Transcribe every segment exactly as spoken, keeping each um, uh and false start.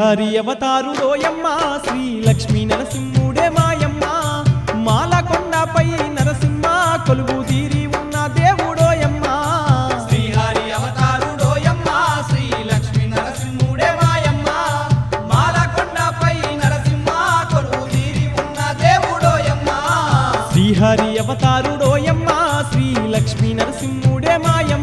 శ్రీహరి అవతారుడోయమ్మ శ్రీ లక్ష్మీ నరసింహుడే మాయమ్మ మాలకొండపై నరసింహ కొలువు తీరి ఉన్న దేవుడోయమ్మ శ్రీహరి అవతారుడోయమ్మ శ్రీ లక్ష్మీ నరసింహుడే మాయమ్మ మాలకొండపై నరసింహ కొలువు తీరి ఉన్న దేవుడోయమ్మ శ్రీహరి అవతారుడోయమ్మ శ్రీ లక్ష్మీ నరసింహుడే మాయమ్మ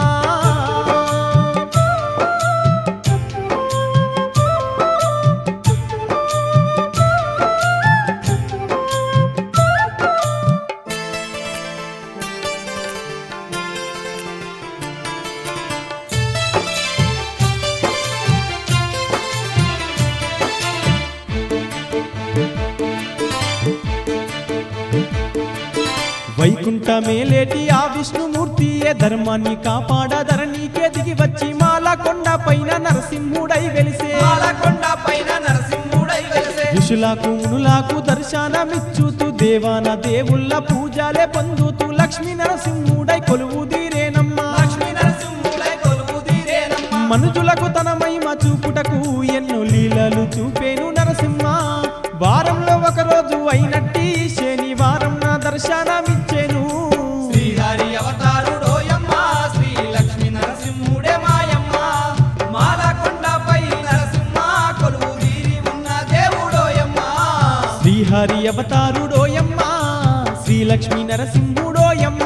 వైకుంఠ మేలేటి ఆ విష్ణుమూర్తియే ధర్మాన్ని కాపాడ ధరణికే దిగి వచ్చి మాలకొండ పైన నరసింహుడై వెలిసే మాలకొండ పైన నరసింహుడై వెలిసే ఋషులకు మునులకు దర్శనమిచ్చుతూ దేవాన దేవుళ్ళ పూజలే పొందుతూ లక్ష్మీ నరసింహుడై కొలువు తీరేనమ్మా లక్ష్మీ నరసింహుడై కొలువు తీరేనమ్మా మనుజులకు తన మహిమ చూపుటకు ఎన్నో లీలలు చూపేను నరసింహ వారంలో ఒక రోజు అయినట్టి శనివారం నా దర్శనమిచ్చేను శ్రీహరి అవతారుడోయమ్మ శ్రీ లక్ష్మీ నరసింహుడే మాయమ్మ మాలకొండపై నరసింహ కొలువు తీరి ఉన్న దేవుడోయమ్మ శ్రీహరి అవతారుడోయమ్మ శ్రీ లక్ష్మీ నరసింహుడోయమ్మ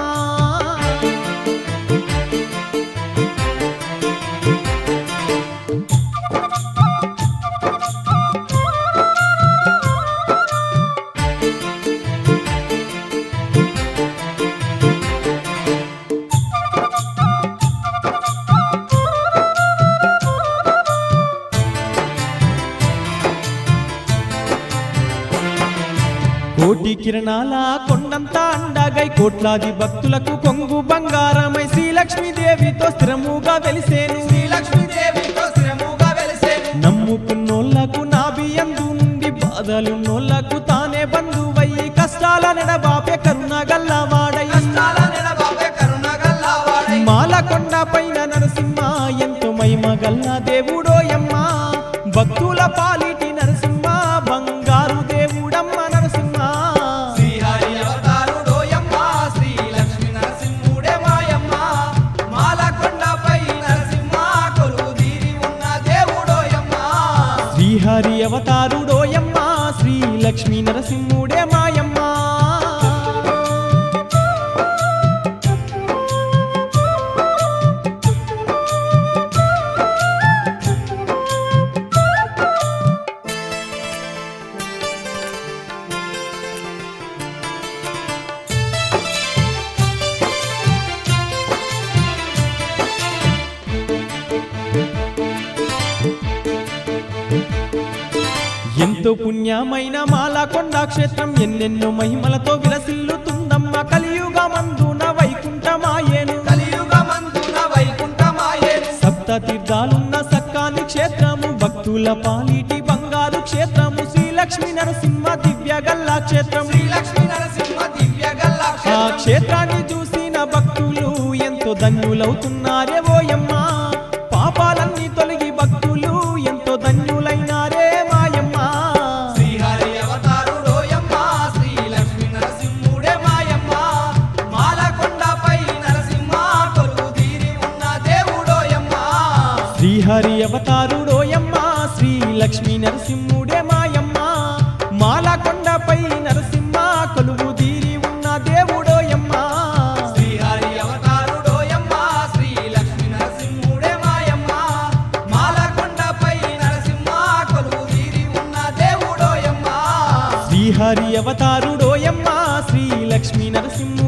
కోటి కిరణాల కొండంత అండగై కోట్లాది భక్తులకు కొంగు బంగారమై శ్రీలక్ష్మీదేవితో స్థిరముగా వెలిసేను శ్రీలక్ష్మీదేవితో స్థిరముగా వెలిసేను నమ్ముకున్నోళ్లకు నాభియందు నుండి బాధలున్నోళ్లకు తానే బంధువయ్యి కష్టాల నెడబాపే కరుణ గల్లవాడై కష్టాల నెడబాపే కరుణ గల్లవాడై మాలకొండ పైన నరసింహ ఎంతో మహిమ గల్ల దేవుడోయమ్మ భక్తుల పాలిటి నరసింహ బంగారు దేవుడమ్మ నరసింహ శ్రీహరి అవతారుడోయమ్మ శ్రీ లక్ష్మీ నరసింహుడే మాయమ్మ మాలకొండపై నరసింహ కొలువు తీరి ఉన్న దేవుడోయమ్మ శ్రీహరి అవతారుడోయమ్మ శ్రీ లక్ష్మీ నరసింహుడే మాయమ్మ ఎంతో పుణ్యమైన మాలకొండ క్షేత్రం ఎన్నెన్నో మహిమలతో విలసిల్లుతుందమ్మ కలియుగమందున వైకుంఠమాయేను కలియుగమందున వైకుంఠమాయేను సప్త తీర్థాలున్న సక్కాని క్షేత్రము భక్తుల పాలిటి బంగారు క్షేత్రము శ్రీ లక్ష్మీ నరసింహ దివ్య గల్లా క్షేత్రం శ్రీ లక్ష్మీ నరసింహ దివ్య గల్లా ఆ క్షేత్రం క్షేత్రాన్ని చూసిన భక్తులు ఎంతో ధన్యులవుతున్నారే ఓయమ్మ పాపాలన్నీ తొలగి భక్తులు ఎంతో ధన్యులైనారే మాయమ్మ శ్రీహరి అవతారుడోయమ్మ శ్రీ లక్ష్మీ నరసింహుడే మాయమ్మ మాలకొండపై నరసింహ కొలువు తీరి ఉన్న దేవుడోయమ్మ శ్రీహరి అవతారుడోయమ్మ శ్రీ లక్ష్మీ నరసింహుడే మాయమ్మ మాలకొండపై నరసింహ కొలువు తీరి ఉన్న దేవుడోయమ్మ శ్రీహరి అవతారుడోయమ్మ శ్రీ లక్ష్మీ నరసింహుడే మాయమ్మ మాలకొండపై నరసింహ కొలువు తీరి ఉన్న దేవుడోయమ్మ శ్రీహరి అవతారుడోయమ్మ శ్రీ లక్ష్మీ నరసింహ